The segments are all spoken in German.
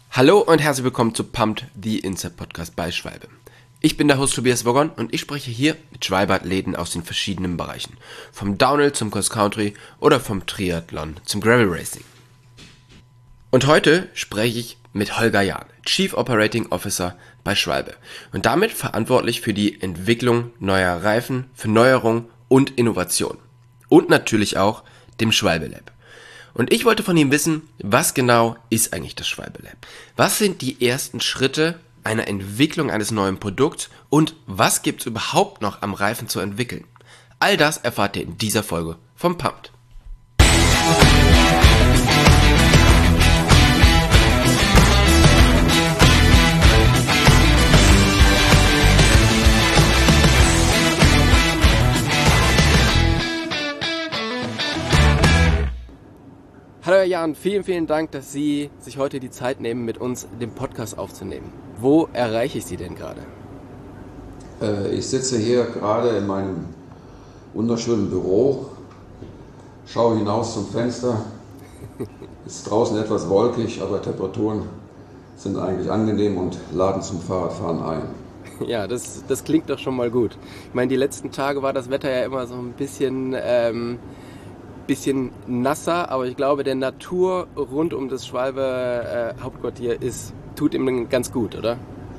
Hallo und herzlich willkommen zu Pumped, the Inside Podcast bei Schwalbe. Ich bin der Host Tobias Woggon und ich spreche hier mit Schwalbe-Athleten aus den verschiedenen Bereichen. Vom Downhill zum Cross Country oder vom Triathlon zum Gravel Racing. Und heute spreche ich mit Holger Jahn, Chief Operating Officer bei Schwalbe und damit verantwortlich für die Entwicklung neuer Reifen, für Neuerung und Innovation. Und natürlich auch dem Schwalbe Lab. Und ich wollte von ihm wissen, was genau ist eigentlich das Schwalbe Lab? Was sind die ersten Schritte einer Entwicklung eines neuen Produkts und was gibt es überhaupt noch am Reifen zu entwickeln? All das erfahrt ihr in dieser Folge vom Pumped. Hallo Herr Jahn, vielen Dank, dass Sie sich heute die Zeit nehmen, mit uns den Podcast aufzunehmen. Wo erreiche ich Sie denn gerade? Ich sitze hier gerade in meinem wunderschönen Büro, schaue hinaus zum Fenster. Es ist draußen etwas wolkig, aber Temperaturen sind eigentlich angenehm und laden zum Fahrradfahren ein. Ja, das klingt doch schon mal gut. Ich meine, die letzten Tage war das Wetter ja immer so ein bisschen nasser, aber ich glaube, der Natur rund um das Schwalbe Hauptquartier tut ihm ganz gut, oder?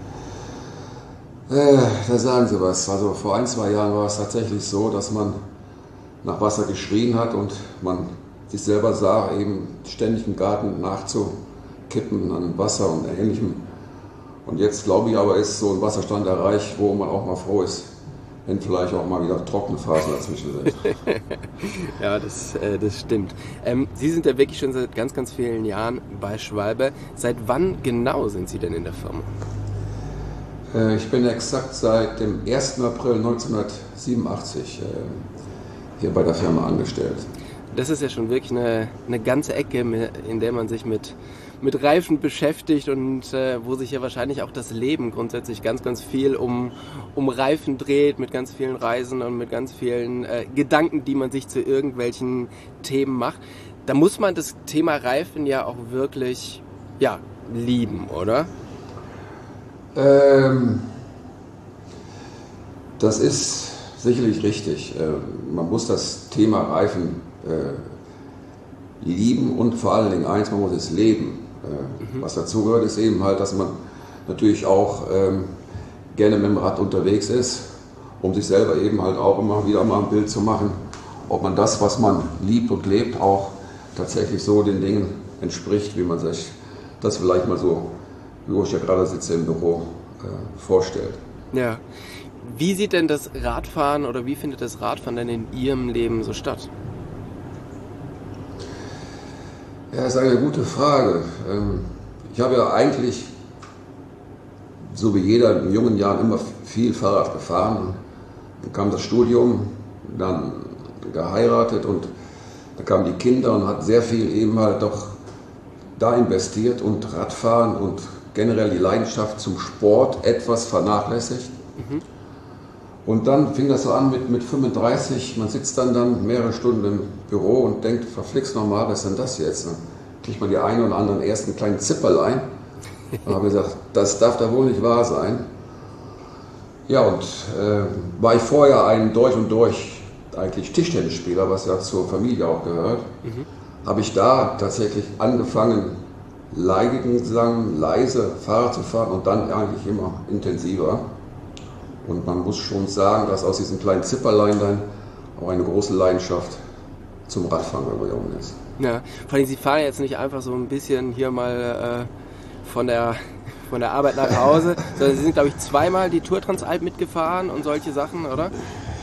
Da sagen Sie was. Also vor 1-2 Jahren war es tatsächlich so, dass man nach Wasser geschrien hat und man sich selber sah, eben ständig im Garten nachzukippen an Wasser und Ähnlichem. Und jetzt glaube ich aber, ist so ein Wasserstand erreicht, wo man auch mal froh ist, wenn vielleicht auch mal wieder trockene Phasen dazwischen sind. Ja, das stimmt. Sie sind ja wirklich schon seit ganz vielen Jahren bei Schwalbe. Seit wann genau sind Sie denn in der Firma? Ich bin exakt seit dem 1. April 1987 hier bei der Firma angestellt. Das ist ja schon wirklich eine ganze Ecke, in der man sich mit Reifen beschäftigt und wo sich ja wahrscheinlich auch das Leben grundsätzlich ganz viel um Reifen dreht, mit ganz vielen Reisen und mit ganz vielen Gedanken, die man sich zu irgendwelchen Themen macht. Da muss man das Thema Reifen ja auch wirklich lieben, oder? Das ist sicherlich richtig. Man muss das Thema Reifen lieben und vor allen Dingen eins, man muss es leben. Was dazu gehört, ist eben halt, dass man natürlich auch gerne mit dem Rad unterwegs ist, um sich selber eben halt auch immer wieder mal ein Bild zu machen, ob man das, was man liebt und lebt, auch tatsächlich so den Dingen entspricht, wie man sich das vielleicht mal so, wo ich ja gerade sitze im Büro, vorstellt. Ja. Wie sieht denn das Radfahren oder wie findet das Radfahren denn in Ihrem Leben so statt? Ja, das ist eine gute Frage. Ich habe ja eigentlich, so wie jeder in jungen Jahren, immer viel Fahrrad gefahren. Dann kam das Studium, dann geheiratet und dann kamen die Kinder und hat sehr viel eben halt doch da investiert und Radfahren und generell die Leidenschaft zum Sport etwas vernachlässigt. Und dann fing das so an mit 35, man sitzt dann mehrere Stunden im Büro und denkt, verflixt nochmal, was ist denn das jetzt? Dann kriegt man die einen oder anderen ersten kleinen Zipperlein. Und habe gesagt, das darf da wohl nicht wahr sein. Ja, und war ich vorher ein durch und durch eigentlich Tischtennisspieler, was ja zur Familie auch gehört, habe ich da tatsächlich angefangen, leise Fahrrad zu fahren und dann eigentlich immer intensiver. Und man muss schon sagen, dass aus diesen kleinen Zipperlein dann auch eine große Leidenschaft zum Radfahren geworden ist. Ja, vor allem Sie fahren jetzt nicht einfach so ein bisschen hier mal von der Arbeit nach Hause, sondern Sie sind, glaube ich, zweimal die Tour Transalp mitgefahren und solche Sachen, oder?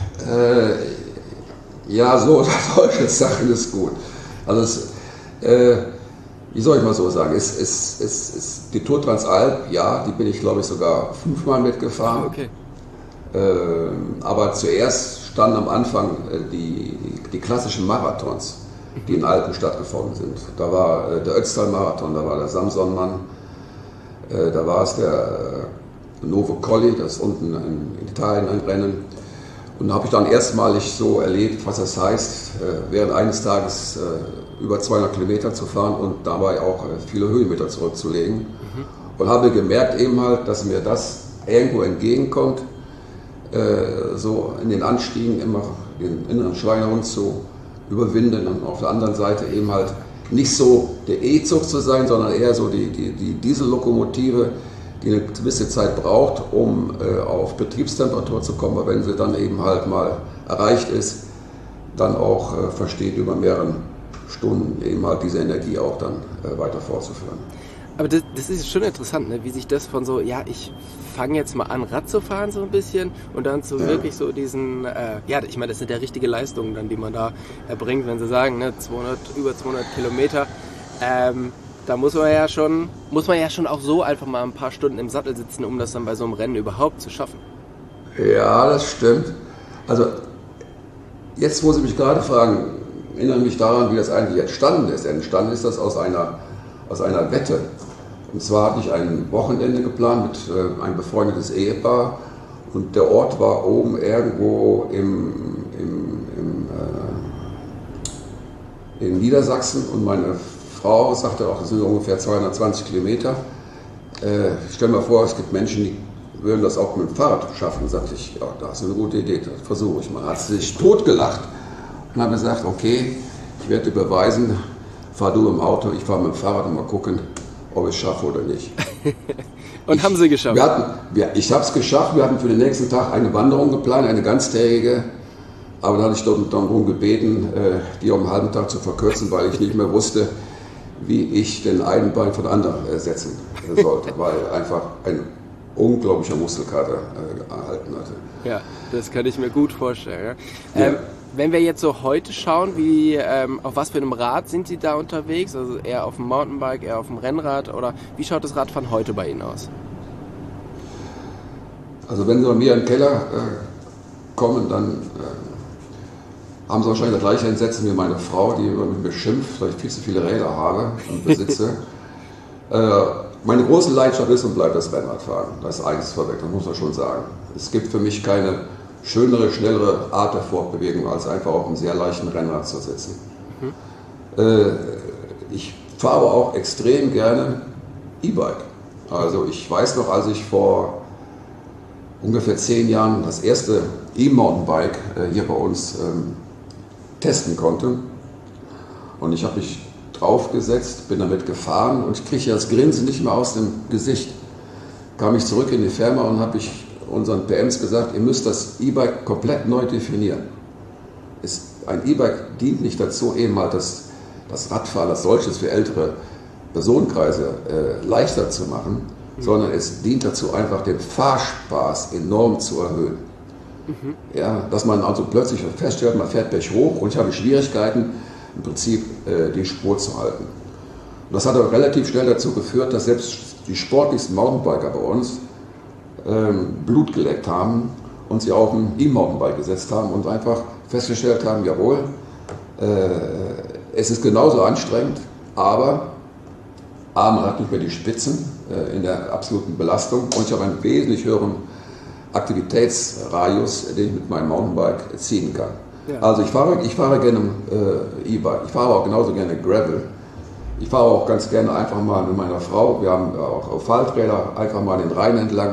Ja, so oder solche Sachen ist gut. Also wie soll ich mal so sagen, die Tour Transalp, ja, die bin ich, glaube ich, sogar 5-mal mitgefahren. Okay. Aber zuerst standen am Anfang die klassischen Marathons, die in Alpen stattgefunden sind. Da war der Ötztal-Marathon, da war der Samsonmann, da war es der Novo Colli, das ist unten in Italien ein Rennen. Und habe ich dann erstmalig so erlebt, was das heißt, während eines Tages über 200 Kilometer zu fahren und dabei auch viele Höhenmeter zurückzulegen. Und habe gemerkt eben halt, dass mir das irgendwo entgegenkommt, so in den Anstiegen immer den inneren Schweinehund zu überwinden und auf der anderen Seite eben halt nicht so der E-Zug zu sein, sondern eher so die Diesellokomotive, die eine gewisse Zeit braucht, um auf Betriebstemperatur zu kommen, aber wenn sie dann eben halt mal erreicht ist, dann auch versteht, über mehrere Stunden eben halt diese Energie auch dann weiter fortzuführen. Aber das ist schon interessant, ne? Wie sich das von so, ja, ich fange jetzt mal an, Rad zu fahren so ein bisschen und dann zu wirklich so diesen, ich meine, das sind ja richtige Leistungen dann, die man da erbringt, wenn Sie sagen, ne, über 200 Kilometer, da muss man ja schon auch so einfach mal ein paar Stunden im Sattel sitzen, um das dann bei so einem Rennen überhaupt zu schaffen. Ja, das stimmt. Also, jetzt, wo Sie mich gerade fragen, erinnere mich daran, wie das eigentlich entstanden ist. Entstanden ist das aus einer Wette. Und zwar hatte ich ein Wochenende geplant mit einem befreundetes Ehepaar und der Ort war oben irgendwo in Niedersachsen und meine Frau sagte auch, das sind ungefähr 220 Kilometer. Stell mir vor, es gibt Menschen, die würden das auch mit dem Fahrrad schaffen. Sagte ich, ja, das ist eine gute Idee, das versuche ich mal. Hat sie sich totgelacht und habe gesagt, okay, ich werde dir beweisen, fahr du im Auto, ich fahre mit dem Fahrrad und mal gucken, ob ich es schaffe oder nicht. Und haben Sie geschafft? Ich habe es geschafft. Wir hatten für den nächsten Tag eine Wanderung geplant, eine ganztägige. Aber da hatte ich dann darum gebeten, die um einen halben Tag zu verkürzen, weil ich nicht mehr wusste, wie ich den einen Bein von anderen ersetzen sollte, weil einfach ein unglaublicher Muskelkater erhalten hatte. Ja, das kann ich mir gut vorstellen. Ja. Wenn wir jetzt so heute schauen, auf was für einem Rad sind Sie da unterwegs? Also eher auf dem Mountainbike, eher auf dem Rennrad oder wie schaut das Radfahren heute bei Ihnen aus? Also wenn Sie bei mir in den Keller kommen, dann haben Sie wahrscheinlich das gleiche Entsetzen wie meine Frau, die über mich beschimpft, weil ich viel zu viele Räder habe und besitze. Meine große Leidenschaft ist und bleibt das Rennradfahren. Das ist eines vorweg, das muss man schon sagen. Es gibt für mich keine schönere, schnellere Art der Fortbewegung, als einfach auf einem sehr leichten Rennrad zu sitzen. Ich fahre aber auch extrem gerne E-Bike. Also ich weiß noch, als ich vor ungefähr 10 Jahren das erste E-Mountainbike hier bei uns testen konnte und ich habe mich draufgesetzt, bin damit gefahren und ich kriege das Grinsen nicht mehr aus dem Gesicht. Kam ich zurück in die Firma und habe ich unseren PMs gesagt, ihr müsst das E-Bike komplett neu definieren. Ein E-Bike dient nicht dazu, eben halt das Radfahren als solches für ältere Personenkreise leichter zu machen, sondern es dient dazu, einfach den Fahrspaß enorm zu erhöhen. Ja, dass man also plötzlich feststellt, man fährt berg hoch und ich habe Schwierigkeiten, im Prinzip die Spur zu halten. Und das hat aber relativ schnell dazu geführt, dass selbst die sportlichsten Mountainbiker bei uns Blut geleckt haben und sie auf ein E-Mountainbike gesetzt haben und einfach festgestellt haben, jawohl, es ist genauso anstrengend, aber man hat nicht mehr die Spitzen in der absoluten Belastung und ich habe einen wesentlich höheren Aktivitätsradius, den ich mit meinem Mountainbike ziehen kann. Ja. Also ich fahre gerne E-Bike, ich fahre auch genauso gerne Gravel. Ich fahre auch ganz gerne einfach mal mit meiner Frau, wir haben auch Falträder, einfach mal den Rhein entlang.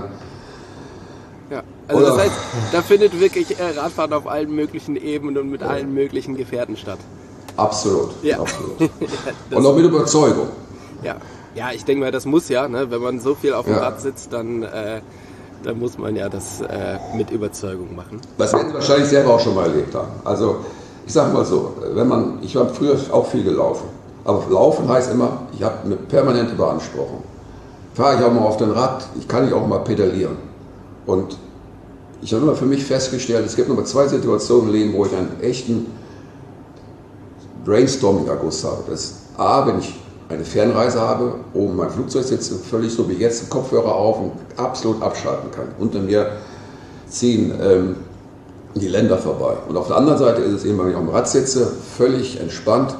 Ja, also das heißt, da findet wirklich Radfahren auf allen möglichen Ebenen und mit allen möglichen Gefährten statt. Absolut, ja. Absolut. Und auch mit Überzeugung. Ja, ich denke mal, das muss ja, ne? Wenn man so viel auf dem Rad sitzt, dann muss man ja das mit Überzeugung machen. Das werden Sie wahrscheinlich selber auch schon mal erlebt haben. Also ich sage mal so, ich habe früher auch viel gelaufen, aber Laufen heißt immer, ich habe eine permanente Beanspruchung. Fahre ich auch mal auf dem Rad, kann ich auch mal pedalieren. Und ich habe immer für mich festgestellt, es gibt nur 2 Situationen im Leben, wo ich einen echten Brainstorming-Akkus habe. Das ist A, wenn ich eine Fernreise habe, oben mein Flugzeug sitze, völlig so wie jetzt, einen Kopfhörer auf und absolut abschalten kann. Unter mir ziehen die Länder vorbei. Und auf der anderen Seite ist es eben, wenn ich auf dem Rad sitze, völlig entspannt,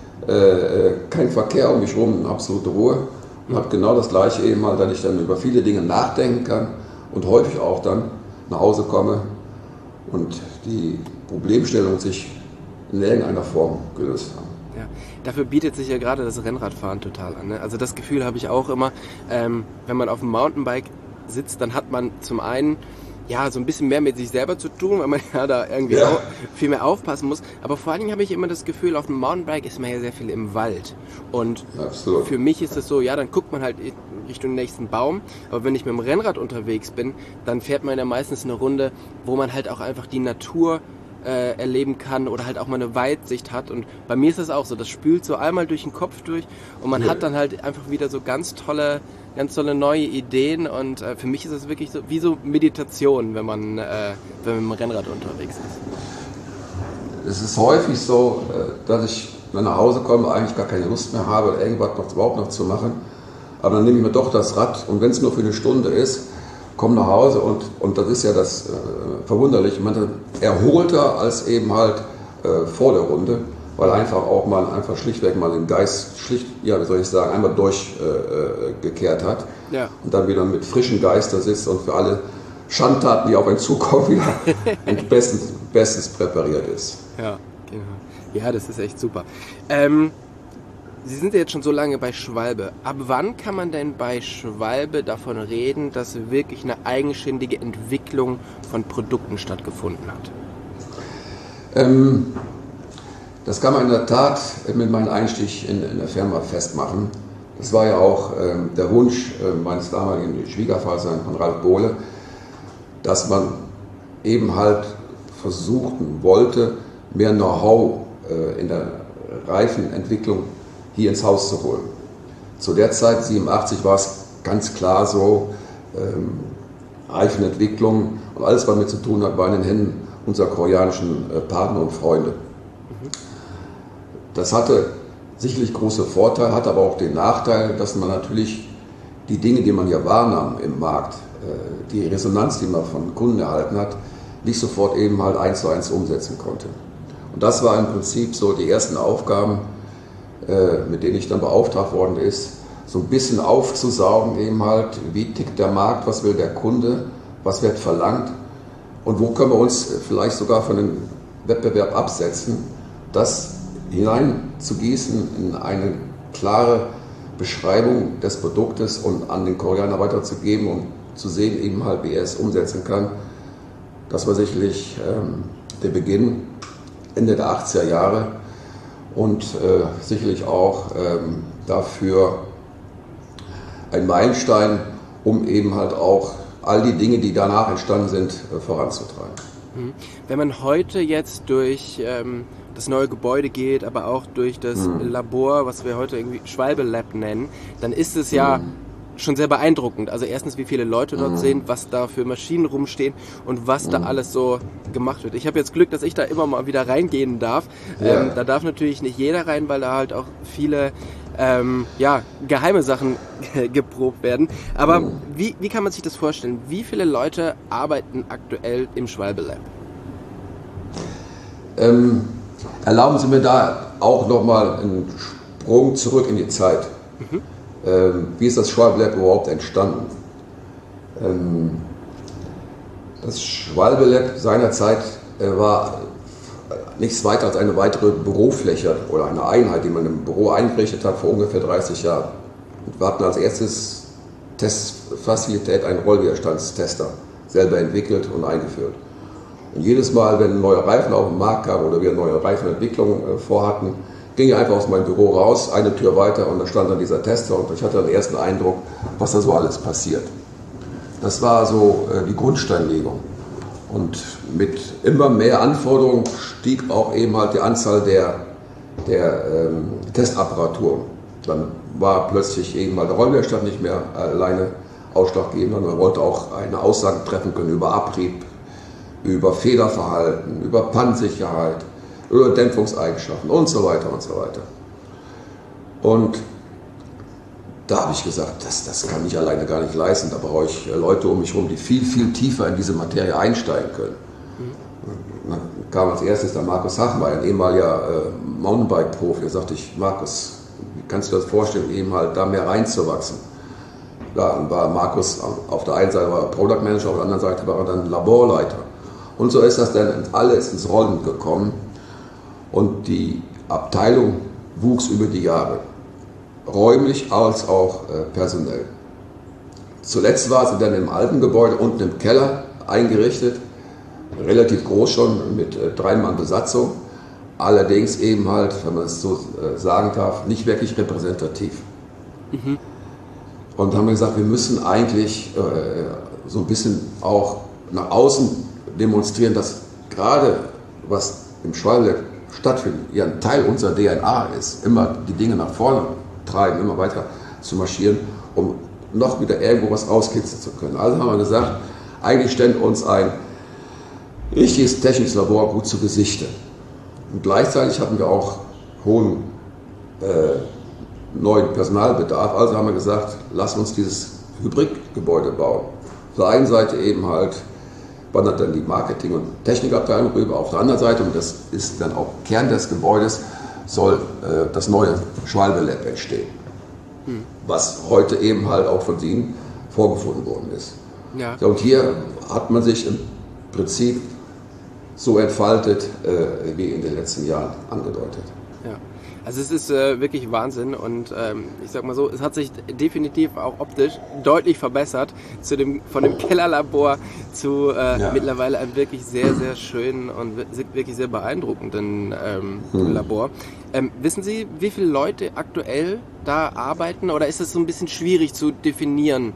kein Verkehr um mich herum, absolute Ruhe. Und habe genau das Gleiche eben dass ich dann über viele Dinge nachdenken kann und häufig auch dann nach Hause komme und die Problemstellung sich in irgendeiner Form gelöst haben. Ja, dafür bietet sich ja gerade das Rennradfahren total an. Ne? Also das Gefühl habe ich auch immer, wenn man auf dem Mountainbike sitzt, dann hat man zum einen ja so ein bisschen mehr mit sich selber zu tun, weil man ja da irgendwie auch viel mehr aufpassen muss. Aber vor allen Dingen habe ich immer das Gefühl, auf dem Mountainbike ist man ja sehr viel im Wald. Und für mich ist es so, ja, dann guckt man halt Richtung nächsten Baum. Aber wenn ich mit dem Rennrad unterwegs bin, dann fährt man ja meistens eine Runde, wo man halt auch einfach die Natur erleben kann oder halt auch mal eine Weitsicht hat. Und bei mir ist das auch so, das spült so einmal durch den Kopf durch und man hat dann halt einfach wieder so ganz tolle neue Ideen und für mich ist es wirklich so wie so Meditation, wenn man mit dem Rennrad unterwegs ist. Es ist häufig so, dass ich, wenn ich nach Hause komme, eigentlich gar keine Lust mehr habe, irgendwas überhaupt noch zu machen. Aber dann nehme ich mir doch das Rad und wenn es nur für eine Stunde ist, komme nach Hause und das ist ja das Verwunderliche, man ist erholter als eben halt vor der Runde, weil einfach schlichtweg mal den Geist einmal durchgekehrt hat und dann wieder mit frischem Geist da sitzt und für alle Schandtaten, die auf einen zukommen, wieder bestens präpariert ist. Ja, genau. Ja, das ist echt super. Sie sind ja jetzt schon so lange bei Schwalbe. Ab wann kann man denn bei Schwalbe davon reden, dass wirklich eine eigenständige Entwicklung von Produkten stattgefunden hat? Das kann man in der Tat mit meinem Einstieg in der Firma festmachen. Das war ja auch der Wunsch meines damaligen Schwiegervaters, von Ralf Bohle, dass man eben halt versuchen wollte, mehr Know-how in der Reifenentwicklung hier ins Haus zu holen. Zu der Zeit, 1987, war es ganz klar so, Reifenentwicklung und alles, was damit zu tun hat, war in den Händen unserer koreanischen Partner und Freunde. Das hatte sicherlich große Vorteile, hatte aber auch den Nachteil, dass man natürlich die Dinge, die man ja wahrnahm im Markt, die Resonanz, die man von Kunden erhalten hat, nicht sofort eben halt 1:1 umsetzen konnte. Und das war im Prinzip so die ersten Aufgaben, mit denen ich dann beauftragt worden ist, so ein bisschen aufzusaugen eben halt, wie tickt der Markt, was will der Kunde, was wird verlangt und wo können wir uns vielleicht sogar von dem Wettbewerb absetzen, das hineinzugießen in eine klare Beschreibung des Produktes und an den Koreaner weiterzugeben und zu sehen eben halt, wie er es umsetzen kann. Das war sicherlich der Beginn, Ende der 80er Jahre. Und sicherlich auch dafür ein Meilenstein, um eben halt auch all die Dinge, die danach entstanden sind, voranzutreiben. Wenn man heute jetzt durch das neue Gebäude geht, aber auch durch das Labor, was wir heute irgendwie Schwalbe Lab nennen, dann ist es ja schon sehr beeindruckend. Also erstens, wie viele Leute dort sind, was da für Maschinen rumstehen und was da alles so gemacht wird. Ich habe jetzt Glück, dass ich da immer mal wieder reingehen darf. Da darf natürlich nicht jeder rein, weil da halt auch viele geheime Sachen geprobt werden. Aber wie kann man sich das vorstellen? Wie viele Leute arbeiten aktuell im Schwalbe Lab? Erlauben Sie mir da auch nochmal einen Sprung zurück in die Zeit. Wie ist das Schwalbe Lab überhaupt entstanden? Das Schwalbe Lab seinerzeit war nichts weiter als eine weitere Bürofläche oder eine Einheit, die man im Büro eingerichtet hat vor ungefähr 30 Jahren. Und wir hatten als erstes Testfazilität einen Rollwiderstandstester selber entwickelt und eingeführt. Und jedes Mal, wenn neue Reifen auf den Markt kamen oder wir neue Reifenentwicklungen vorhatten, ging ich einfach aus meinem Büro raus, eine Tür weiter und da stand dann dieser Tester und ich hatte den ersten Eindruck, was da so alles passiert. Das war so die Grundsteinlegung. Und mit immer mehr Anforderungen stieg auch eben halt die Anzahl der Testapparatur. Dann war plötzlich eben mal der Rollwiderstand nicht mehr alleine ausschlaggebend, sondern man wollte auch eine Aussage treffen können über Abrieb, über Federverhalten, über Pannensicherheit, über Dämpfungseigenschaften und so weiter und so weiter. Und da habe ich gesagt, das kann ich alleine gar nicht leisten. Da brauche ich Leute um mich herum, die viel, viel tiefer in diese Materie einsteigen können. Dann kam als erstes der Markus Hachmeier, ein ehemaliger Mountainbike-Profi. Da sagte ich, Markus, wie kannst du dir das vorstellen, eben halt da mehr reinzuwachsen? Ja, dann war Markus auf der einen Seite war er Product Manager, auf der anderen Seite war er dann Laborleiter. Und so ist das dann alles ins Rollen gekommen und die Abteilung wuchs über die Jahre, räumlich als auch personell. Zuletzt war sie dann im alten Gebäude unten im Keller eingerichtet, relativ groß schon, mit 3 Mann Besatzung, allerdings eben halt, wenn man es so sagen darf, nicht wirklich repräsentativ. Mhm. Und haben wir gesagt, wir müssen eigentlich so ein bisschen auch nach außen demonstrieren, dass gerade was im Schwalbe stattfindet, ja ein Teil unserer DNA ist, immer die Dinge nach vorne treiben, immer weiter zu marschieren, um noch wieder irgendwo was rauskitzeln zu können. Also haben wir gesagt, eigentlich stellt uns ein richtiges technisches Labor gut zu Gesichte. Und gleichzeitig hatten wir auch hohen neuen Personalbedarf. Also haben wir gesagt, lass uns dieses Hybridgebäude bauen. Auf der einen Seite eben halt wandert dann die Marketing- und Technikabteilung rüber. Auf der anderen Seite, und das ist dann auch Kern des Gebäudes, soll das neue Schwalbe Lab entstehen. Was heute eben halt auch von Ihnen vorgefunden worden ist. Ja. Und hier hat man sich im Prinzip so entfaltet, wie in den letzten Jahren angedeutet. Ja. Also es ist wirklich Wahnsinn und ich sag mal so, es hat sich definitiv auch optisch deutlich verbessert von dem Kellerlabor zu mittlerweile einem wirklich sehr, sehr schönen und wirklich sehr beeindruckenden Labor. Wissen Sie, wie viele Leute aktuell da arbeiten oder ist es so ein bisschen schwierig zu definieren?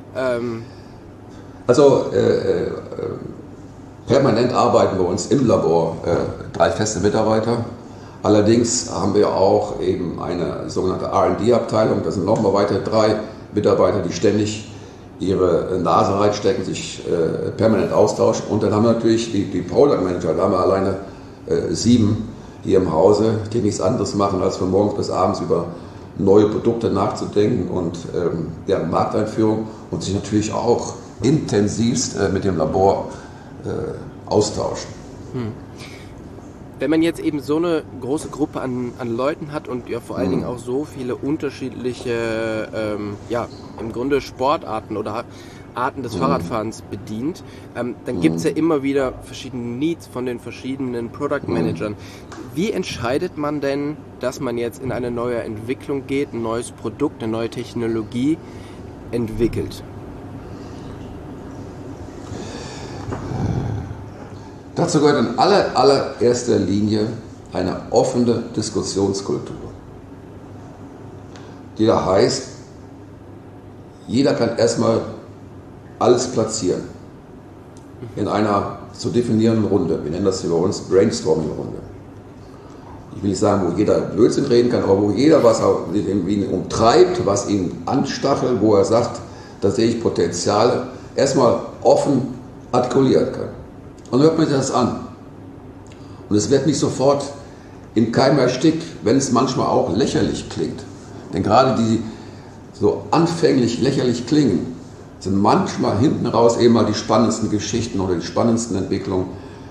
Permanent arbeiten bei uns im Labor 3 feste Mitarbeiter. Allerdings haben wir auch eben eine sogenannte R&D-Abteilung. Das sind nochmal weitere 3 Mitarbeiter, die ständig ihre Nase reinstecken, sich permanent austauschen. Und dann haben wir natürlich die Product Manager, da haben wir alleine 7 hier im Hause, die nichts anderes machen, als von morgens bis abends über neue Produkte nachzudenken und deren Markteinführung und sich natürlich auch intensivst mit dem Labor austauschen. Wenn man jetzt eben so eine große Gruppe an Leuten hat und ja vor allen Dingen auch so viele unterschiedliche, im Grunde Sportarten oder Arten des Fahrradfahrens bedient, dann gibt es ja immer wieder verschiedene Needs von den verschiedenen Product Managern. Wie entscheidet man denn, dass man jetzt in eine neue Entwicklung geht, ein neues Produkt, eine neue Technologie entwickelt? Dazu gehört in allererster Linie eine offene Diskussionskultur, die da heißt, jeder kann erstmal alles platzieren in einer zu definierenden Runde. Wir nennen das hier bei uns Brainstorming-Runde. Ich will nicht sagen, wo jeder Blödsinn reden kann, aber wo jeder was ihn umtreibt, was ihn anstachelt, wo er sagt, da sehe ich Potenziale, erstmal offen artikulieren kann. Und dann hört man sich das an. Und es wird nicht sofort im Keim erstickt, wenn es manchmal auch lächerlich klingt. Denn gerade die so anfänglich lächerlich klingen, sind manchmal hinten raus eben mal die spannendsten Geschichten oder die spannendsten Entwicklungen,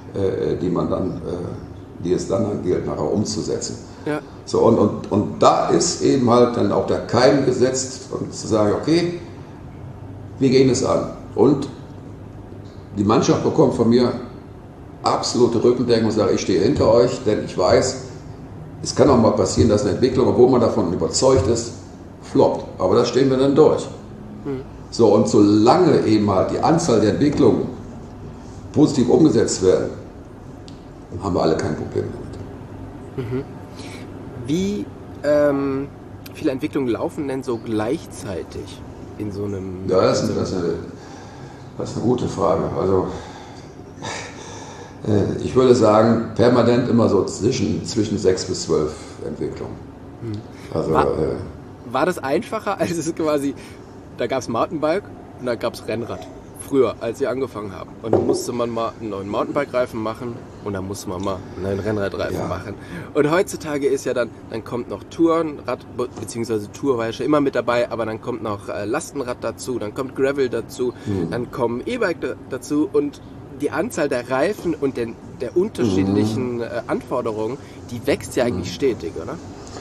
die es dann gilt, nachher umzusetzen. Ja. So, und da ist eben halt dann auch der Keim gesetzt und zu sagen, okay, wir gehen es an. Und die Mannschaft bekommt von mir absolute Rückendeckung und sagt, ich stehe hinter euch, denn ich weiß, es kann auch mal passieren, dass eine Entwicklung, obwohl man davon überzeugt ist, floppt. Aber da stehen wir dann durch. So, und solange eben halt die Anzahl der Entwicklungen positiv umgesetzt werden, haben wir alle kein Problem damit. Wie viele Entwicklungen laufen denn so gleichzeitig in so einem... Ja, das ist eine gute Frage. Also ich würde sagen, permanent immer so zwischen 6 bis 12 Entwicklungen. Also, war das einfacher, als es quasi, da gab es Mountainbike und da gab es Rennrad, früher, als sie angefangen haben. Und dann musste man mal einen neuen Mountainbike-Reifen machen und dann musste man mal einen neuen Rennradreifen machen. Und heutzutage ist ja dann kommt noch Tourenrad, beziehungsweise Tour war ja schon immer mit dabei, aber dann kommt noch Lastenrad dazu, dann kommt Gravel dazu, dann kommen E-Bike dazu und die Anzahl der Reifen und der unterschiedlichen Anforderungen, die wächst ja eigentlich stetig, oder?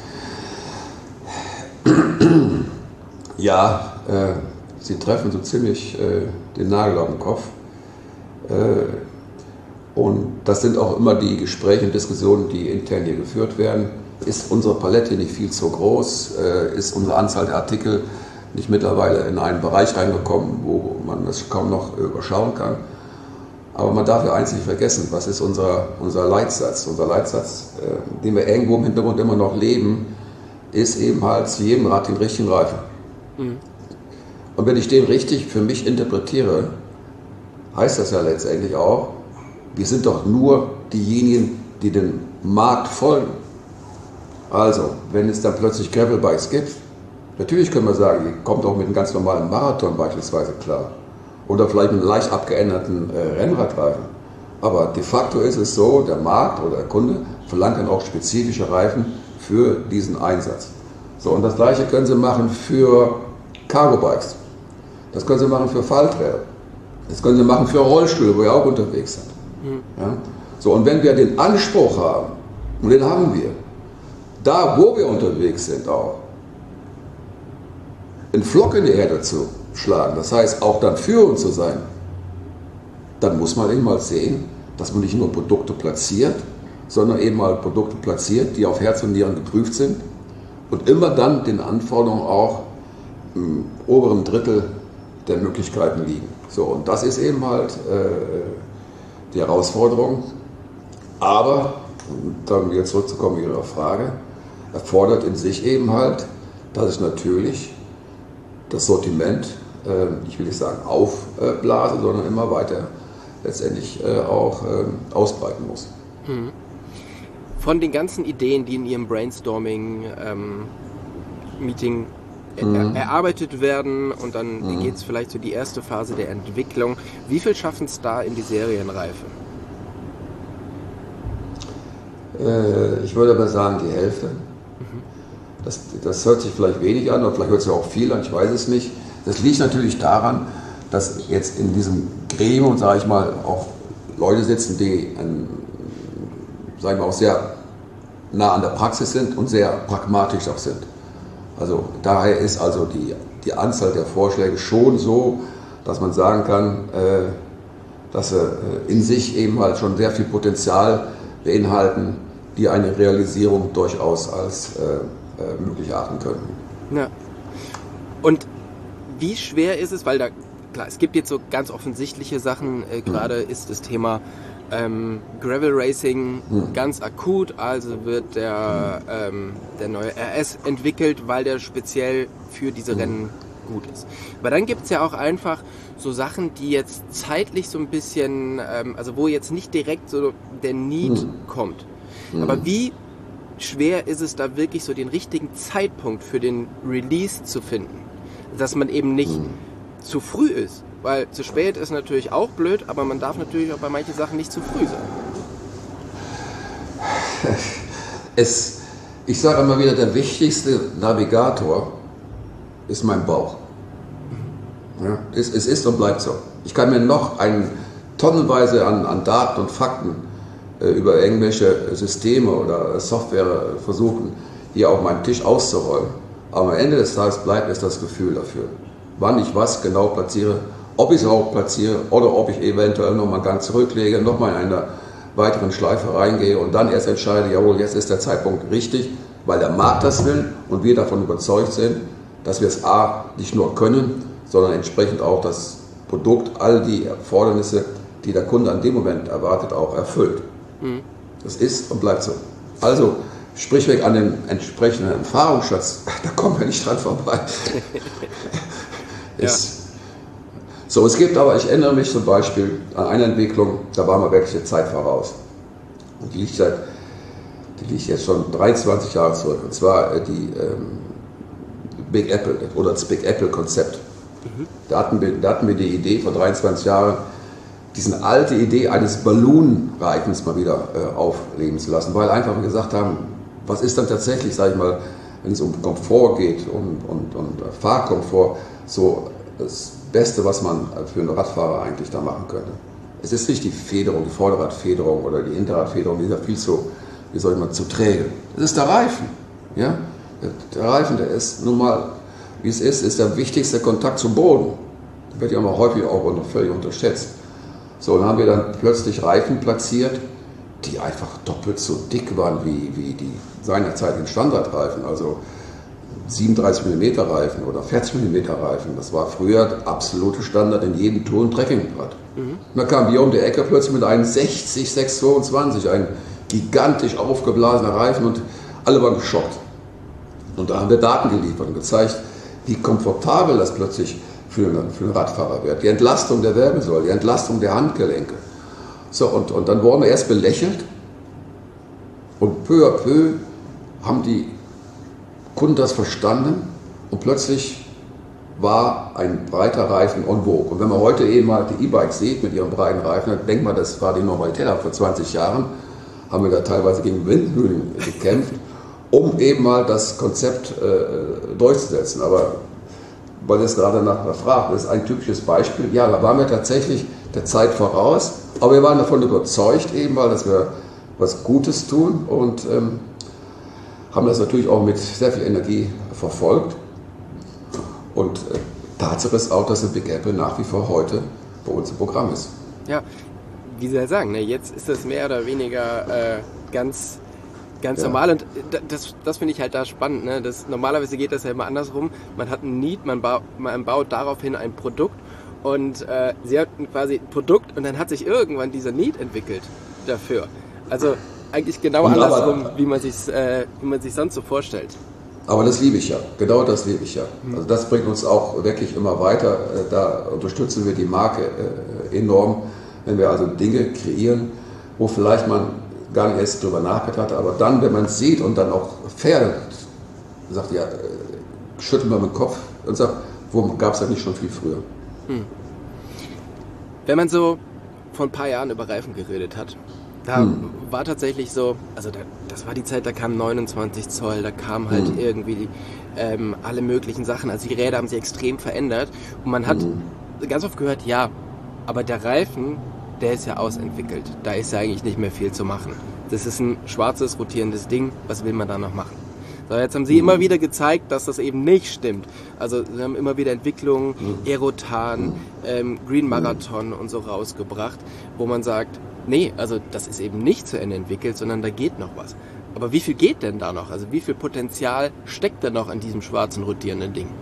Ja, Sie treffen so ziemlich den Nagel auf den Kopf. Und das sind auch immer die Gespräche und Diskussionen, die intern hier geführt werden. Ist unsere Palette nicht viel zu groß? Ist unsere Anzahl der Artikel nicht mittlerweile in einen Bereich reingekommen, wo man das kaum noch überschauen kann? Aber man darf ja eins nicht vergessen, was ist unser Leitsatz? Unser Leitsatz, den wir irgendwo im Hintergrund immer noch leben, ist eben halt zu jedem Rad den richtigen Reifen. Mhm. Und wenn ich den richtig für mich interpretiere, heißt das ja letztendlich auch, wir sind doch nur diejenigen, die dem Markt folgen. Also, wenn es dann plötzlich Gravelbikes gibt, natürlich können wir sagen, ihr kommt auch mit einem ganz normalen Marathon beispielsweise klar. Oder vielleicht mit einem leicht abgeänderten Rennradreifen. Aber de facto ist es so, der Markt oder der Kunde verlangt dann auch spezifische Reifen für diesen Einsatz. So, und das Gleiche können Sie machen für Cargo-Bikes. Das können Sie machen für Falträder. Das können Sie machen für Rollstühle, wo wir auch unterwegs sind. Ja? So, und wenn wir den Anspruch haben, und den haben wir, da wo wir unterwegs sind auch, einen Flock in die Erde zu schlagen, das heißt auch dann führend zu sein, dann muss man eben mal sehen, dass man nicht nur Produkte platziert, sondern eben mal Produkte platziert, die auf Herz und Nieren geprüft sind und immer dann den Anforderungen auch im oberen Drittel der Möglichkeiten liegen. So, und das ist eben halt die Herausforderung. Aber, um dann wieder zurückzukommen zu Ihrer Frage, erfordert in sich eben halt, dass ich natürlich das Sortiment, ich will nicht sagen aufblase, sondern immer weiter letztendlich auch ausbreiten muss. Von den ganzen Ideen, die in Ihrem Brainstorming-Meeting erarbeitet werden und dann geht es vielleicht so die erste Phase der Entwicklung, wie viel schaffen es da in die Serienreife? Ich würde aber sagen, die Hälfte. Das hört sich vielleicht wenig an, oder vielleicht hört es ja auch viel an, ich weiß es nicht. Das liegt natürlich daran, dass jetzt in diesem Gremium, sage ich mal, auch Leute sitzen, die sagen wir auch sehr nah an der Praxis sind und sehr pragmatisch auch sind. Also daher ist also die Anzahl der Vorschläge schon so, dass man sagen kann, dass sie in sich eben halt schon sehr viel Potenzial beinhalten, die eine Realisierung durchaus als möglich erachten können. Ja. Und wie schwer ist es, weil da, klar, es gibt jetzt so ganz offensichtliche Sachen, gerade ist das Thema Gravel Racing ganz akut, also wird der neue RS entwickelt, weil der speziell für diese Rennen gut ist. Aber dann gibt es ja auch einfach so Sachen, die jetzt zeitlich so ein bisschen, also wo jetzt nicht direkt so der Need kommt. Aber wie schwer ist es da wirklich so den richtigen Zeitpunkt für den Release zu finden, dass man eben nicht zu früh ist, weil zu spät ist natürlich auch blöd, aber man darf natürlich auch bei manchen Sachen nicht zu früh sein. Ich sage immer wieder, der wichtigste Navigator ist mein Bauch. Ja, es ist und bleibt so. Ich kann mir noch tonnenweise an Daten und Fakten über irgendwelche Systeme oder Software versuchen, hier auf meinem Tisch auszurollen. Aber am Ende des Tages bleibt es das Gefühl dafür. Wann ich was genau platziere, ob ich es auch platziere oder ob ich eventuell nochmal einen Gang zurücklege, nochmal in einer weiteren Schleife reingehe und dann erst entscheide, jawohl, jetzt ist der Zeitpunkt richtig, weil der Markt das will und wir davon überzeugt sind, dass wir es A, nicht nur können, sondern entsprechend auch das Produkt, all die Erfordernisse, die der Kunde an dem Moment erwartet, auch erfüllt. Das ist und bleibt so. Also, sprichweg an dem entsprechenden Erfahrungsschatz, da kommen wir nicht dran vorbei. So, es gibt aber, ich erinnere mich zum Beispiel an eine Entwicklung, da waren wir wirklich eine Zeit voraus. Und die liegt jetzt schon 23 Jahre zurück. Und zwar die Big Apple oder das Big Apple Konzept. Da hatten wir die Idee vor 23 Jahren, diese alte Idee eines Balloon-Reifens mal wieder aufleben zu lassen, weil einfach wir gesagt haben, was ist dann tatsächlich, sage ich mal, wenn es um Komfort geht und Fahrkomfort, so das Beste, was man für einen Radfahrer eigentlich da machen könnte. Es ist nicht die Federung, die Vorderradfederung oder die Hinterradfederung, die ist ja viel zu, wie soll ich mal, zu träge. Es ist der Reifen. Ja? Der Reifen, der ist nun mal, wie es ist der wichtigste Kontakt zum Boden. Das wird ja immer häufig auch völlig unterschätzt. So, dann haben wir dann plötzlich Reifen platziert, die einfach doppelt so dick waren wie die seinerzeitigen Standardreifen. Also 37 mm Reifen oder 40 mm Reifen. Das war früher der absolute Standard in jedem Tour- und Trekkingrad. Und dann kam wir um die Ecke plötzlich mit einem 60 622, ein gigantisch aufgeblasener Reifen und alle waren geschockt. Und da haben wir Daten geliefert und gezeigt, wie komfortabel das plötzlich für einen Radfahrer wird. Die Entlastung der Wirbelsäule, die Entlastung der Handgelenke. So, und dann wurden wir erst belächelt und peu à peu haben die Kunden das verstanden und plötzlich war ein breiter Reifen en vogue. Und wenn man heute eben mal die E-Bikes sieht mit ihren breiten Reifen, dann denkt man, das war die Normalität. Aber vor 20 Jahren haben wir da teilweise gegen Windmühlen gekämpft, um eben mal das Konzept durchzusetzen. Aber weil das gerade nach fragt, das ist ein typisches Beispiel. Ja, da waren wir tatsächlich der Zeit voraus, aber wir waren davon überzeugt eben mal, dass wir was Gutes tun und haben das natürlich auch mit sehr viel Energie verfolgt. Und Tatsache ist auch, dass der Big Apple nach wie vor heute bei uns im Programm ist. Ja, wie Sie ja sagen, ne, jetzt ist das mehr oder weniger ganz normal und das finde ich halt da spannend. Ne? Normalerweise geht das ja immer andersrum. Man hat ein Need, man baut daraufhin ein Produkt und Sie hatten quasi ein Produkt und dann hat sich irgendwann dieser Need entwickelt dafür. Also eigentlich genau andersrum, wie man sich sonst so vorstellt. Aber das liebe ich ja, genau das liebe ich ja. Also das bringt uns auch wirklich immer weiter. Da unterstützen wir die Marke enorm, wenn wir also Dinge kreieren, wo vielleicht man gar nicht erst drüber nachgedacht hat, aber dann, wenn man es sieht und dann auch Pferde sagt, ja, schüttelt man mit dem Kopf und sagt, warum gab es das nicht schon viel früher? Wenn man so vor ein paar Jahren über Reifen geredet hat, da war tatsächlich so, also das war die Zeit, da kam 29 Zoll, da kamen halt irgendwie alle möglichen Sachen, also die Räder haben sich extrem verändert und man hat ganz oft gehört, ja, aber der Reifen, der ist ja ausentwickelt, da ist ja eigentlich nicht mehr viel zu machen. Das ist ein schwarzes, rotierendes Ding, was will man da noch machen? So, jetzt haben Sie immer wieder gezeigt, dass das eben nicht stimmt. Also Sie haben immer wieder Entwicklungen, Aerotan, Green Marathon und so rausgebracht, wo man sagt, nee, also das ist eben nicht zu Ende entwickelt, sondern da geht noch was. Aber wie viel geht denn da noch? Also wie viel Potenzial steckt denn noch an diesem schwarzen, rotierenden Ding?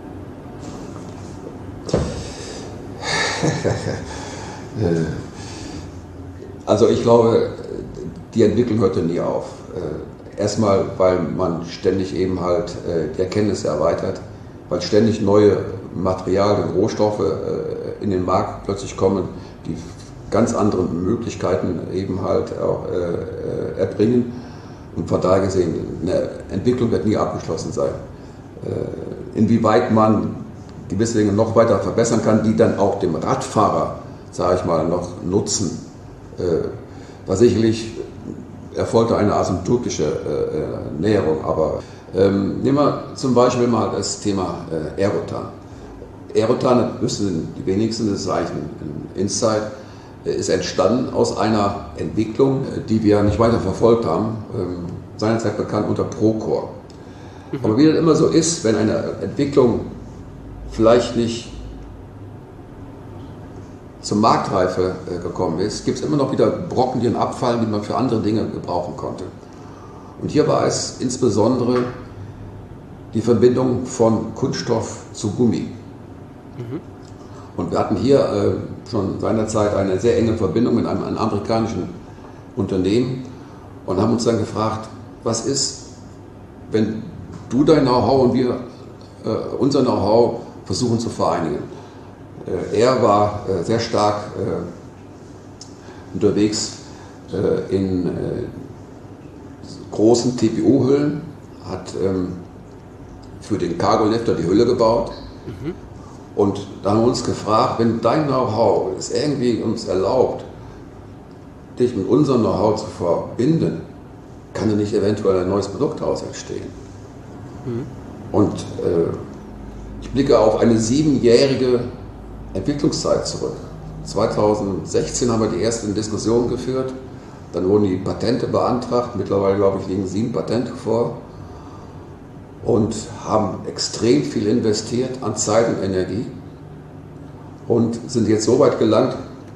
Also ich glaube, die Entwicklung hört nie auf. Erstmal, weil man ständig eben halt die Erkenntnisse erweitert, weil ständig neue Materialien, Rohstoffe in den Markt plötzlich kommen, die ganz andere Möglichkeiten eben halt auch erbringen. Und von daher gesehen, eine Entwicklung wird nie abgeschlossen sein. Inwieweit man gewisse Dinge noch weiter verbessern kann, die dann auch dem Radfahrer, sage ich mal, noch nutzen, war sicherlich erfolgte eine asymptotische Näherung. Aber nehmen wir zum Beispiel mal das Thema Aerotan. Aerotan, das wissen die wenigsten, das ist eigentlich ein Insight, ist entstanden aus einer Entwicklung, die wir nicht weiter verfolgt haben, seinerzeit bekannt unter Procore. Aber wie das immer so ist, wenn eine Entwicklung vielleicht nicht zur Marktreife gekommen ist, gibt es immer noch wieder Brocken, die dann abfallen, die man für andere Dinge gebrauchen konnte. Und hier war es insbesondere die Verbindung von Kunststoff zu Gummi. Und wir hatten hier schon seinerzeit eine sehr enge Verbindung mit einem amerikanischen Unternehmen und haben uns dann gefragt, was ist, wenn du dein Know-how und wir unser Know-how versuchen zu vereinigen. Er war sehr stark unterwegs in großen TPU-Hüllen, hat für den Cargo-Lifter die Hülle gebaut. Und da haben wir uns gefragt, wenn dein Know-how es irgendwie uns erlaubt, dich mit unserem Know-how zu verbinden, kann da nicht eventuell ein neues Produkt daraus entstehen. Und ich blicke auf eine 7-jährige Entwicklungszeit zurück. 2016 haben wir die ersten Diskussionen geführt, dann wurden die Patente beantragt, mittlerweile glaube ich liegen 7 Patente vor und haben extrem viel investiert an Zeit und Energie und sind jetzt so weit gelangt,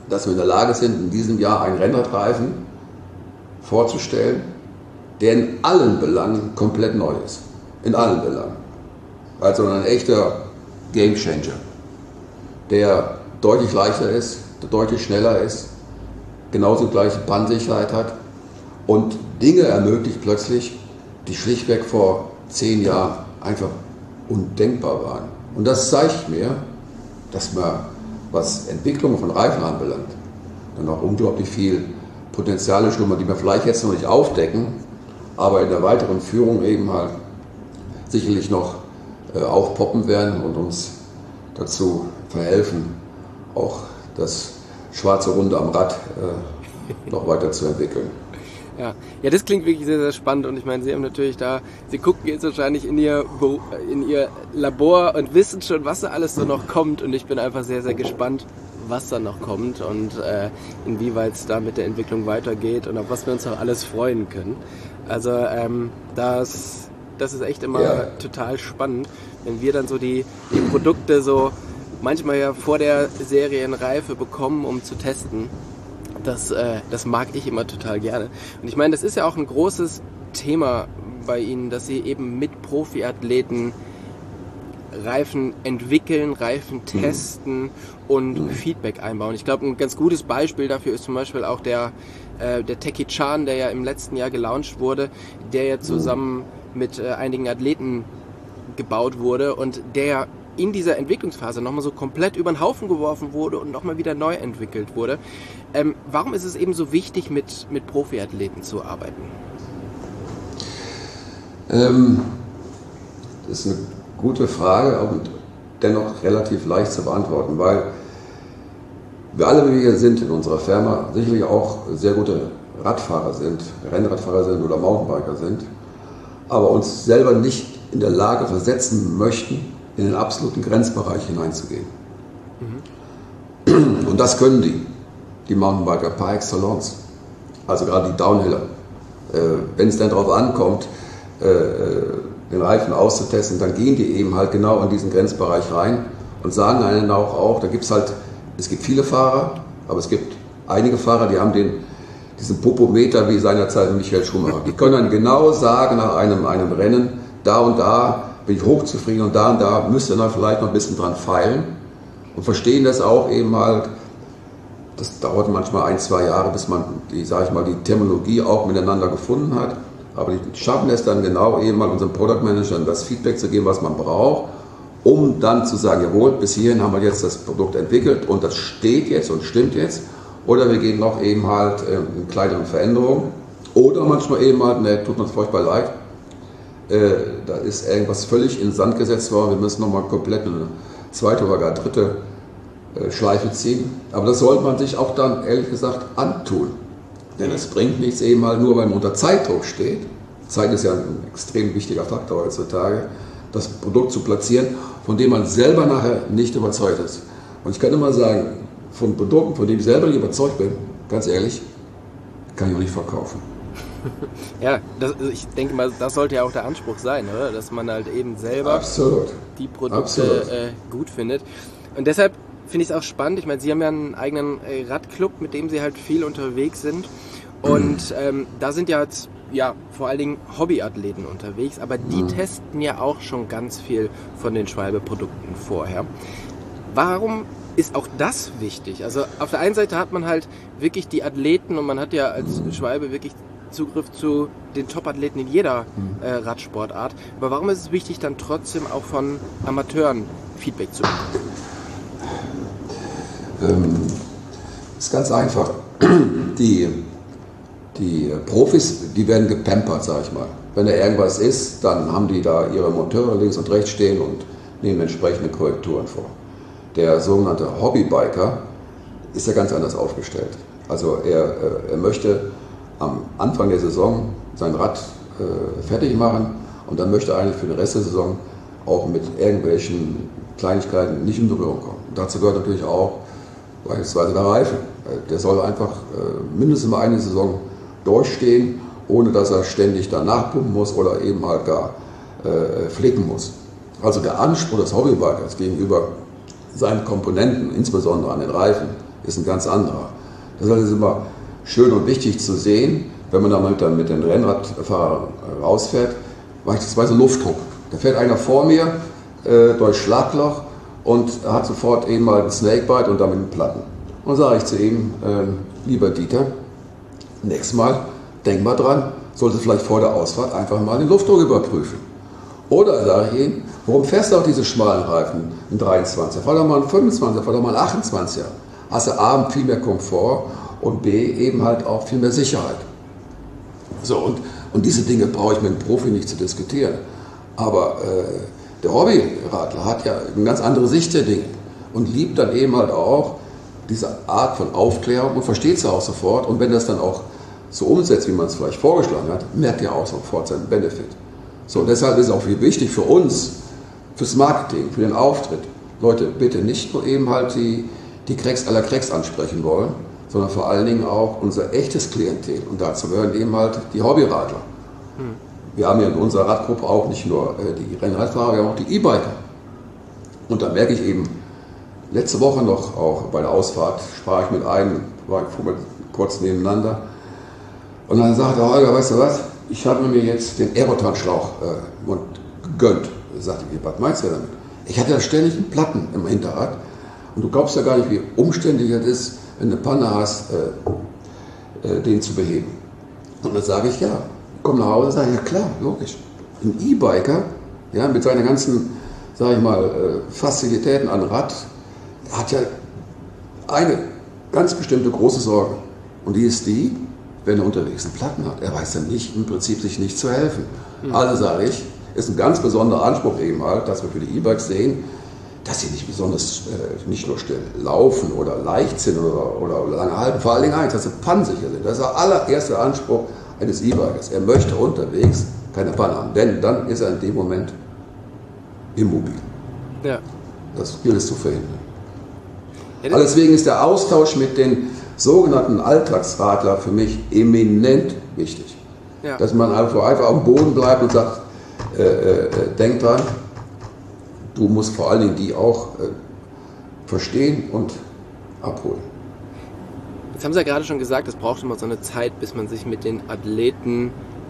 dass wir in der Lage sind, in diesem Jahr einen Rennradreifen vorzustellen, der in allen Belangen komplett neu ist. In allen Belangen. Also ein echter Gamechanger, der deutlich leichter ist, der deutlich schneller ist, genauso gleiche Bandsicherheit hat und Dinge ermöglicht plötzlich, die schlichtweg vor 10 Jahren einfach undenkbar waren. Und das zeigt mir, dass man, was Entwicklung von Reifen anbelangt, dann auch unglaublich viel Potenziale schlummern, die wir vielleicht jetzt noch nicht aufdecken, aber in der weiteren Führung eben halt sicherlich noch aufpoppen werden und uns dazu verhelfen, auch das schwarze Runde am Rad noch weiter zu entwickeln. Ja, das klingt wirklich sehr, sehr spannend und ich meine, Sie haben natürlich Sie gucken jetzt wahrscheinlich in Ihr Labor und wissen schon, was da alles so noch kommt und ich bin einfach sehr, sehr gespannt, was da noch kommt und inwieweit es da mit der Entwicklung weitergeht und auf was wir uns auch alles freuen können. Also das ist echt immer total spannend, wenn wir dann so die Produkte so manchmal ja vor der Serienreife bekommen, um zu testen. Das mag ich immer total gerne. Und ich meine, das ist ja auch ein großes Thema bei Ihnen, dass Sie eben mit Profiathleten Reifen entwickeln, Reifen testen und Feedback einbauen. Ich glaube, ein ganz gutes Beispiel dafür ist zum Beispiel auch der Techie Chan, der ja im letzten Jahr gelauncht wurde, der ja zusammen mit einigen Athleten gebaut wurde und der in dieser Entwicklungsphase nochmal so komplett über den Haufen geworfen wurde und nochmal wieder neu entwickelt wurde. Warum ist es eben so wichtig, mit Profiathleten zu arbeiten? Das ist eine gute Frage und dennoch relativ leicht zu beantworten, weil wir alle, wie wir sind in unserer Firma, sicherlich auch sehr gute Radfahrer sind, Rennradfahrer sind oder Mountainbiker sind, aber uns selber nicht in der Lage versetzen möchten, in den absoluten Grenzbereich hineinzugehen. Und das können die Mountainbiker par excellence, also gerade die Downhiller. Wenn es dann darauf ankommt, den Reifen auszutesten, dann gehen die eben halt genau in diesen Grenzbereich rein und sagen einen auch, es gibt viele Fahrer, aber es gibt einige Fahrer, die haben diesen Popometer wie seinerzeit Michael Schumacher. Die können dann genau sagen nach einem Rennen, da und da bin ich hochzufrieden und da müsste man vielleicht noch ein bisschen dran feilen und verstehen das auch eben halt. Das dauert manchmal 1-2 Jahre, bis man die Terminologie auch miteinander gefunden hat. Aber die schaffen es dann genau eben mal unserem Product Manager das Feedback zu geben, was man braucht, um dann zu sagen, jawohl, bis hierhin haben wir jetzt das Produkt entwickelt und das steht jetzt und stimmt jetzt. Oder wir gehen noch eben halt in kleineren Veränderungen. Oder manchmal eben halt, tut uns furchtbar leid, da ist irgendwas völlig in den Sand gesetzt worden, wir müssen nochmal komplett eine zweite oder gar dritte Schleife ziehen. Aber das sollte man sich auch dann, ehrlich gesagt, antun. Denn es bringt nichts eben halt nur, weil man unter Zeitdruck steht. Zeit ist ja ein extrem wichtiger Faktor heutzutage, das Produkt zu platzieren, von dem man selber nachher nicht überzeugt ist. Und ich kann immer sagen, von Produkten, von denen ich selber nicht überzeugt bin, ganz ehrlich, kann ich auch nicht verkaufen. Ja, ich denke mal, das sollte ja auch der Anspruch sein, oder? Dass man halt eben selber die Produkte gut findet. Und deshalb finde ich es auch spannend. Ich meine, Sie haben ja einen eigenen Radclub, mit dem Sie halt viel unterwegs sind. Und da sind ja jetzt vor allen Dingen Hobbyathleten unterwegs, aber die testen ja auch schon ganz viel von den Schwalbe-Produkten vorher. Warum ist auch das wichtig? Also auf der einen Seite hat man halt wirklich die Athleten und man hat ja als Schwalbe wirklich Zugriff zu den Top-Athleten in jeder Radsportart. Aber warum ist es wichtig, dann trotzdem auch von Amateuren Feedback zu bekommen? Ist ganz einfach. Die Profis, die werden gepampert, sag ich mal. Wenn da irgendwas ist, dann haben die da ihre Monteure links und rechts stehen und nehmen entsprechende Korrekturen vor. Der sogenannte Hobbybiker ist ja ganz anders aufgestellt. Also er möchte am Anfang der Saison sein Rad fertig machen und dann möchte er eigentlich für den Rest der Saison auch mit irgendwelchen Kleinigkeiten nicht in Berührung kommen. Und dazu gehört natürlich auch beispielsweise der Reifen. Der soll einfach mindestens mal eine Saison durchstehen, ohne dass er ständig danach pumpen muss oder eben halt gar flicken muss. Also der Anspruch des Hobbybikers gegenüber seinen Komponenten, insbesondere an den Reifen, ist ein ganz anderer. Das ist immer schön und wichtig zu sehen, wenn man dann mit den Rennradfahrern rausfährt, beispielsweise Luftdruck. Da fährt einer vor mir durch Schlagloch und hat sofort eben mal einen Snakebite und damit einen Platten. Und sage ich zu ihm, lieber Dieter, nächstes Mal denk mal dran, sollte vielleicht vor der Ausfahrt einfach mal den Luftdruck überprüfen. Oder sage ich ihm, warum fährst du auch diese schmalen Reifen, einen 23er, fahr doch mal einen 25er, fahr doch mal einen 28er. Hast du A, viel mehr Komfort und B, eben halt auch viel mehr Sicherheit. So, und diese Dinge brauche ich mit einem Profi nicht zu diskutieren. Aber der Hobbyradler hat ja eine ganz andere Sicht der Dinge und liebt dann eben halt auch diese Art von Aufklärung und versteht es ja auch sofort. Und wenn das dann auch so umsetzt, wie man es vielleicht vorgeschlagen hat, merkt er auch sofort seinen Benefit. So, deshalb ist es auch viel wichtig für uns, fürs Marketing, für den Auftritt, Leute bitte nicht nur eben halt die Cracks aller Cracks ansprechen wollen, sondern vor allen Dingen auch unser echtes Klientel. Und dazu gehören eben halt die Hobbyradler. Wir haben ja in unserer Radgruppe auch nicht nur die Rennradfahrer, wir haben auch die E-Biker. Und da merke ich eben, letzte Woche noch auch bei der Ausfahrt sprach ich mit einem, war kurz nebeneinander. Und dann sagte der Holger, weißt du was, ich habe mir jetzt den Aerotan-Schlauch gegönnt. Da sagte ich, was meinst du damit? Ich hatte ja ständig einen Platten im Hinterrad. Und du glaubst ja gar nicht, wie umständlich es ist, wenn du eine Panne hast, den zu beheben. Und dann sage ich, ja. Ich komme nach Hause und sage, ja klar, logisch. Ein E-Biker, ja, mit seinen ganzen, sage ich mal, Fazilitäten an Rad, hat ja eine ganz bestimmte große Sorge. Und die ist die, wenn er unterwegs einen Platten hat. Er weiß dann nicht, im Prinzip sich nicht zu helfen. Also sage ich, ist ein ganz besonderer Anspruch eben halt, dass wir für die E-Bikes sehen, dass sie nicht besonders, nicht nur schnell laufen oder leicht sind oder lange halten, vor allen Dingen eins, dass sie pannensicher sind. Das ist der allererste Anspruch eines E-Bikers. Er möchte unterwegs keine Panne haben, denn dann ist er in dem Moment immobil. Ja. Das gilt es zu verhindern. Ja, also deswegen ist der Austausch mit den sogenannten Alltagsradler für mich eminent wichtig. Ja. Dass man einfach am Boden bleibt und sagt, denk dran, du musst vor allen Dingen die auch verstehen und abholen. Jetzt haben Sie ja gerade schon gesagt, es braucht immer so eine Zeit, bis man sich mit den Athleten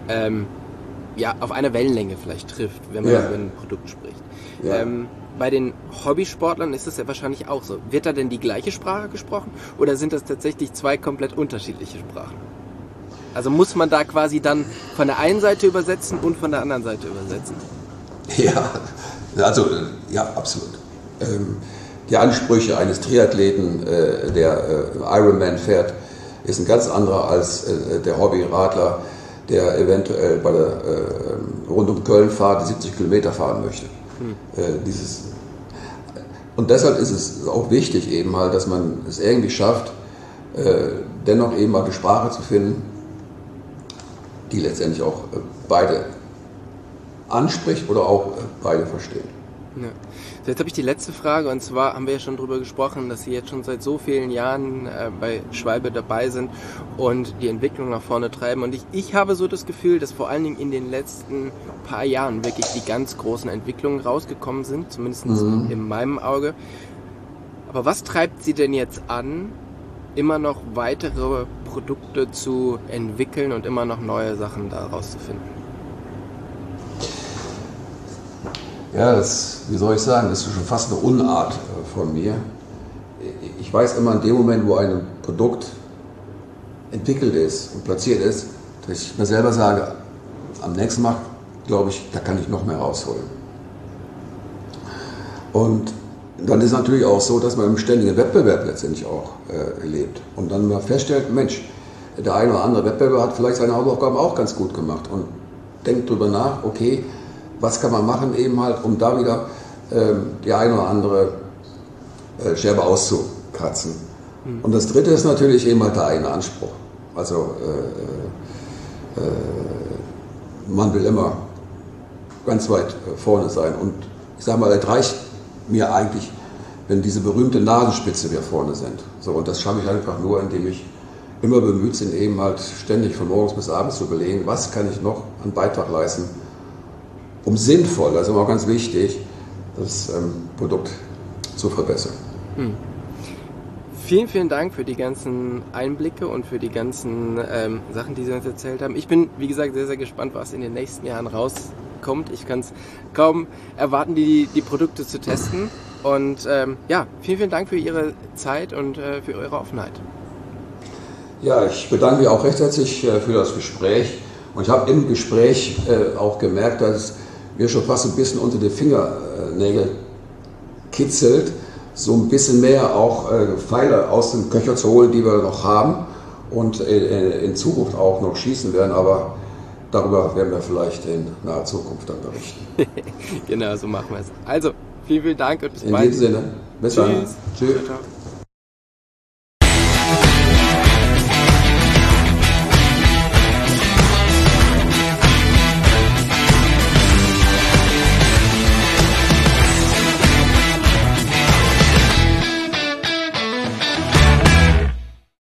auf einer Wellenlänge vielleicht trifft, wenn man über ein Produkt spricht. Ja. Bei den Hobbysportlern ist das ja wahrscheinlich auch so. Wird da denn die gleiche Sprache gesprochen oder sind das tatsächlich zwei komplett unterschiedliche Sprachen? Also muss man da quasi dann von der einen Seite übersetzen und von der anderen Seite übersetzen? Ja, also ja, absolut. Die Ansprüche eines Triathleten, der Ironman fährt, ist ein ganz anderer als der Hobbyradler, der eventuell bei der rund um Köln-Fahrt die 70 Kilometer fahren möchte. Und deshalb ist es auch wichtig eben halt, dass man es irgendwie schafft, dennoch eben mal eine Sprache zu finden, die letztendlich auch beide anspricht oder auch beide verstehen. Ja. So, jetzt habe ich die letzte Frage, und zwar haben wir ja schon darüber gesprochen, dass Sie jetzt schon seit so vielen Jahren bei Schwalbe dabei sind und die Entwicklung nach vorne treiben. Und ich habe so das Gefühl, dass vor allen Dingen in den letzten paar Jahren wirklich die ganz großen Entwicklungen rausgekommen sind, zumindest in meinem Auge. Aber was treibt Sie denn jetzt an, immer noch weitere Produkte zu entwickeln und immer noch neue Sachen daraus zu finden? Ja, wie soll ich sagen, das ist schon fast eine Unart von mir. Ich weiß immer in dem Moment, wo ein Produkt entwickelt ist und platziert ist, dass ich mir selber sage, am nächsten Mal, glaube ich, da kann ich noch mehr rausholen. Und dann ist es natürlich auch so, dass man im ständigen Wettbewerb letztendlich auch lebt. Und dann mal feststellt, Mensch, der eine oder andere Wettbewerber hat vielleicht seine Hausaufgaben auch ganz gut gemacht und denkt darüber nach, okay, was kann man machen eben halt, um da wieder die eine oder andere Scherbe auszukratzen. Und das dritte ist natürlich eben halt der eigene Anspruch. Also man will immer ganz weit vorne sein. Und ich sage mal, es reicht mir eigentlich, wenn diese berühmte Nasenspitze wir vorne sind. So, und das schaffe ich einfach nur, indem ich immer bemüht bin, eben halt ständig von morgens bis abends zu überlegen, was kann ich noch an Beitrag leisten, um sinnvoll, das ist immer auch ganz wichtig, das Produkt zu verbessern. vielen, vielen Dank für die ganzen Einblicke und für die ganzen Sachen, die Sie uns erzählt haben. Ich bin, wie gesagt, sehr, sehr gespannt, was in den nächsten Jahren rauskommt. Ich kann es kaum erwarten, die Produkte zu testen. Und vielen, vielen Dank für Ihre Zeit und für Ihre Offenheit. Ja, ich bedanke mich auch recht herzlich für das Gespräch. Und ich habe im Gespräch auch gemerkt, dass es mir schon fast ein bisschen unter die Fingernägel kitzelt, so ein bisschen mehr auch Pfeile aus dem Köcher zu holen, die wir noch haben und in Zukunft auch noch schießen werden. Aber darüber werden wir vielleicht in naher Zukunft dann berichten. Genau, so machen wir es. Also, vielen, vielen Dank und bis bald. In diesem Sinne, bis dann. Tschüss. Tschüss. Ciao, ciao.